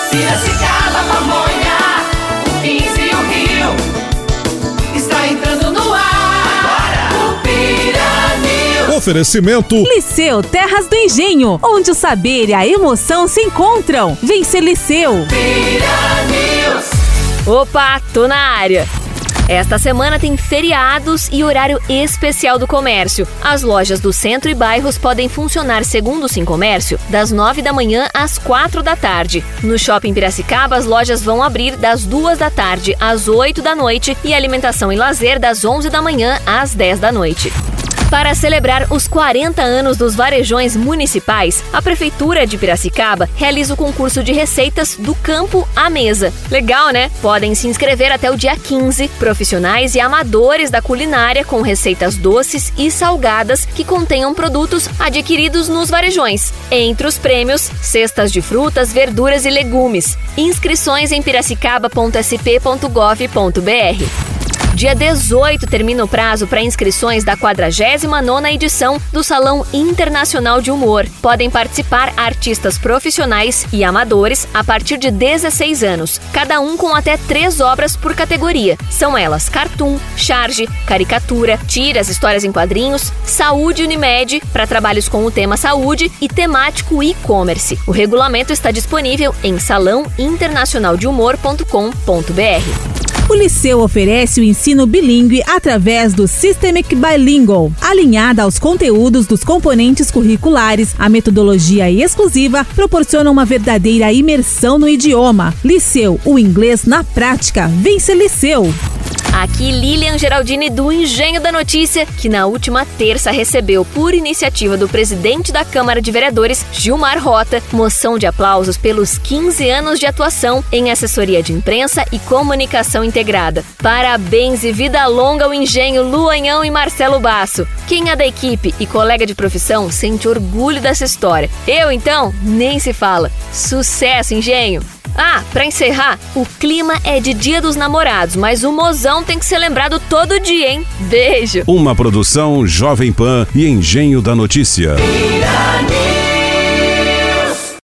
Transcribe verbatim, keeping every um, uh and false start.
Piracicaba, Pamonha, o quinze e o Rio, está entrando no ar. Agora, o Pira News. Oferecimento Liceu Terras do Engenho, onde o saber e a emoção se encontram. Vem ser Liceu. Pira News. Opa, tô na área. Esta semana tem feriados e horário especial do comércio. As lojas do centro e bairros podem funcionar segundo o Sim Comércio das nove da manhã às quatro da tarde. No Shopping Piracicaba, as lojas vão abrir das duas da tarde às oito da noite e alimentação e lazer das onze da manhã às dez da noite. Para celebrar os quarenta anos dos varejões municipais, a Prefeitura de Piracicaba realiza o concurso de receitas do campo à mesa. Legal, né? Podem se inscrever até o dia quinze, profissionais e amadores da culinária com receitas doces e salgadas que contenham produtos adquiridos nos varejões. Entre os prêmios, cestas de frutas, verduras e legumes. Inscrições em piracicaba ponto s p ponto gov ponto b r. Dia dezoito termina o prazo para inscrições da quadragésima nona edição do Salão Internacional de Humor. Podem participar artistas profissionais e amadores a partir de dezesseis anos, cada um com até três obras por categoria. São elas cartoon, charge, caricatura, tiras, histórias em quadrinhos, saúde Unimed, para trabalhos com o tema saúde, e temático e-commerce. O regulamento está disponível em salão internacional de humor ponto com ponto b r. O Liceu oferece o ensino bilíngue através do Systemic Bilingual. Alinhada aos conteúdos dos componentes curriculares, a metodologia exclusiva proporciona uma verdadeira imersão no idioma. Liceu, o inglês na prática. Vem ser Liceu! Aqui Lilian Geraldini do Engenho da Notícia, que na última terça recebeu, por iniciativa do presidente da Câmara de Vereadores, Gilmar Rota, moção de aplausos pelos quinze anos de atuação em assessoria de imprensa e comunicação integrada. Parabéns e vida longa ao Engenho, Luanhão e Marcelo Basso. Quem é da equipe e colega de profissão sente orgulho dessa história. Eu, então, nem se fala. Sucesso, Engenho! Ah, pra encerrar, o clima é de Dia dos Namorados, mas o mozão tem que ser lembrado todo dia, hein? Beijo! Uma produção Jovem Pan e Engenho da Notícia. Pira News.